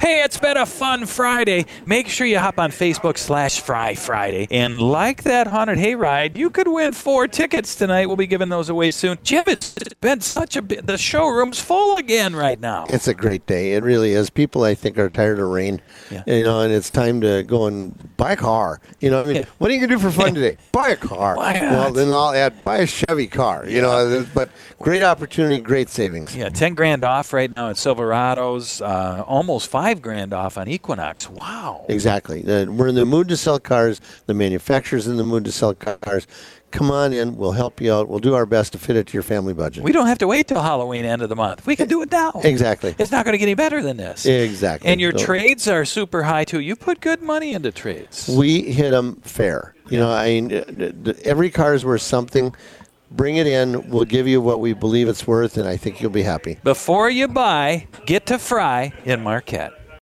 Hey, it's been a fun Friday. Make sure you hop on Facebook/Fry Friday and like that haunted hayride. You could win 4 tickets tonight. We'll be giving those away soon. Jim, it's been the showroom's full again right now. It's a great day. It really is. People, I think, are tired of rain, and it's time to go and buy a car. What are you going to do for fun today? Buy a car. Why not? Well, then I'll add, buy a Chevy car. But great opportunity, great savings. Yeah, $10,000 off right now at Silverados. Almost $5,000 off on Equinox. Wow. Exactly. We're in the mood to sell cars. The manufacturer's in the mood to sell cars. Come on in. We'll help you out. We'll do our best to fit it to your family budget. We don't have to wait till Halloween, end of the month. We can do it now. Exactly. It's not going to get any better than this. Exactly. And your trades are super high, too. You put good money into trades. We hit them fair. Every car is worth something. Bring it in. We'll give you what we believe it's worth, and I think you'll be happy. Before you buy, get to Fry in Marquette.